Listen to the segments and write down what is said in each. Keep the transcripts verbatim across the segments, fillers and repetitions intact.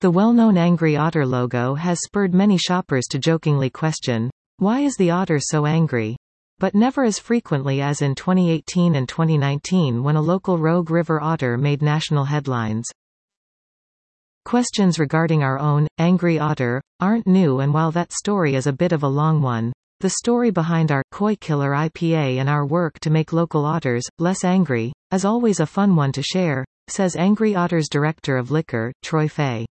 The well-known Angry Otter logo has spurred many shoppers to jokingly question, "Why is the otter so angry?" But never as frequently as in twenty eighteen and twenty nineteen when a local Rogue River otter made national headlines. Questions regarding our own, Angry Otter, aren't new, and while that story is a bit of a long one, the story behind our Koi Killer I P A and our work to make local otters less angry is always a fun one to share, says Angry Otter's Director of Liquor, Troy Fay.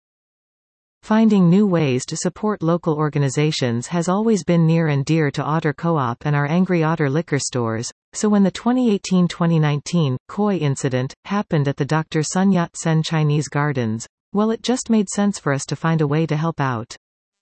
Finding new ways to support local organizations has always been near and dear to Otter Co-op and our Angry Otter liquor stores, so when the twenty eighteen twenty nineteen Koi incident happened at the Doctor Sun Yat-sen Chinese Gardens, well, it just made sense for us to find a way to help out.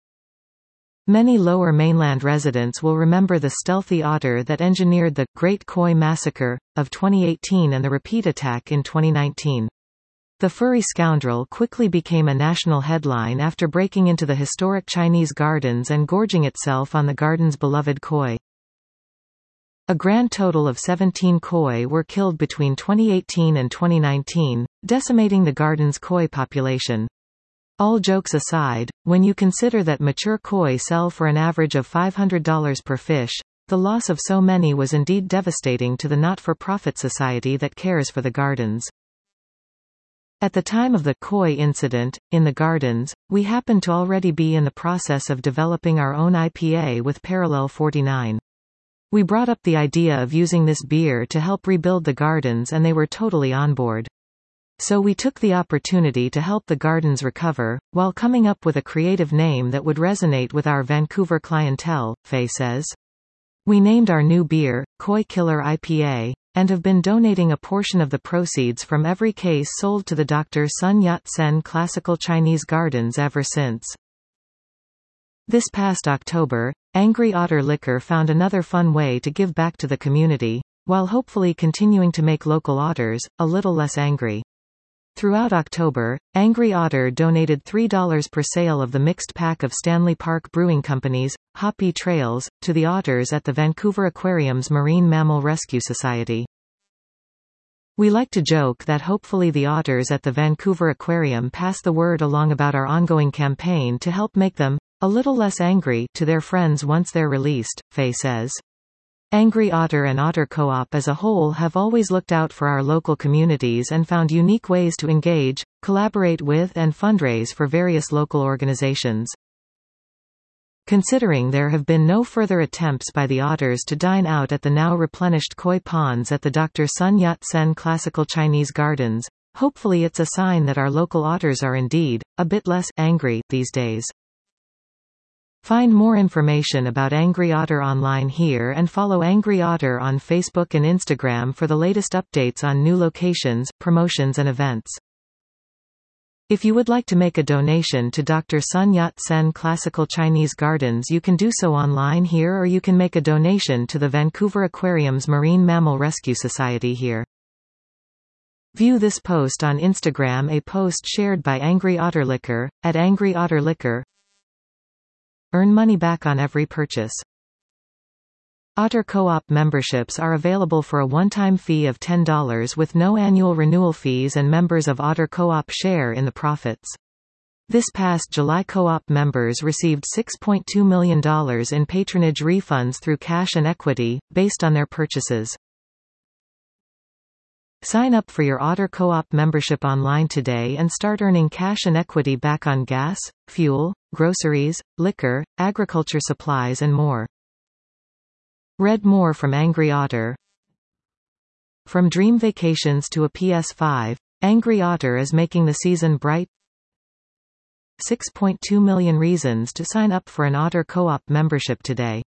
Many Lower Mainland residents will remember the stealthy otter that engineered the Great Koi Massacre of twenty eighteen and the repeat attack in twenty nineteen. The furry scoundrel quickly became a national headline after breaking into the historic Chinese gardens and gorging itself on the garden's beloved koi. A grand total of seventeen koi were killed between twenty eighteen and twenty nineteen, decimating the garden's koi population. All jokes aside, when you consider that mature koi sell for an average of five hundred dollars per fish, the loss of so many was indeed devastating to the not-for-profit society that cares for the gardens. At the time of the koi incident, in the gardens, we happened to already be in the process of developing our own I P A with Parallel forty-nine. We brought up the idea of using this beer to help rebuild the gardens and they were totally on board. So we took the opportunity to help the gardens recover, while coming up with a creative name that would resonate with our Vancouver clientele, Fay says. We named our new beer, Koi Killer I P A, and have been donating a portion of the proceeds from every case sold to the Doctor Sun Yat-sen Classical Chinese Gardens ever since. This past October, Angry Otter Liquor found another fun way to give back to the community, while hopefully continuing to make local otters a little less angry. Throughout October, Angry Otter donated three dollars per sale of the mixed pack of Stanley Park Brewing Company's Hoppy Trails to the otters at the Vancouver Aquarium's Marine Mammal Rescue Society. We like to joke that hopefully the otters at the Vancouver Aquarium pass the word along about our ongoing campaign to help make them a little less angry to their friends once they're released, Fay says. Angry Otter and Otter Co-op as a whole have always looked out for our local communities and found unique ways to engage, collaborate with and fundraise for various local organizations. Considering there have been no further attempts by the otters to dine out at the now replenished koi ponds at the Doctor Sun Yat-sen Classical Chinese Gardens, hopefully it's a sign that our local otters are indeed a bit less angry these days. Find more information about Angry Otter online here and follow Angry Otter on Facebook and Instagram for the latest updates on new locations, promotions and events. If you would like to make a donation to Doctor Sun Yat-sen Classical Chinese Gardens, you can do so online here, or you can make a donation to the Vancouver Aquarium's Marine Mammal Rescue Society here. View this post on Instagram, a post shared by Angry Otter Liquor, at Angry Otter Liquor. Earn money back on every purchase. Otter Co-op memberships are available for a one-time fee of ten dollars with no annual renewal fees, and members of Otter Co-op share in the profits. This past July, Co-op members received six point two million dollars in patronage refunds through cash and equity, based on their purchases. Sign up for your Otter Co-op membership online today and start earning cash and equity back on gas, fuel, groceries, liquor, agriculture supplies and more. Read more from Angry Otter. From dream vacations to a P S five, Angry Otter is making the season bright. six point two million reasons to sign up for an Otter Co-op membership today.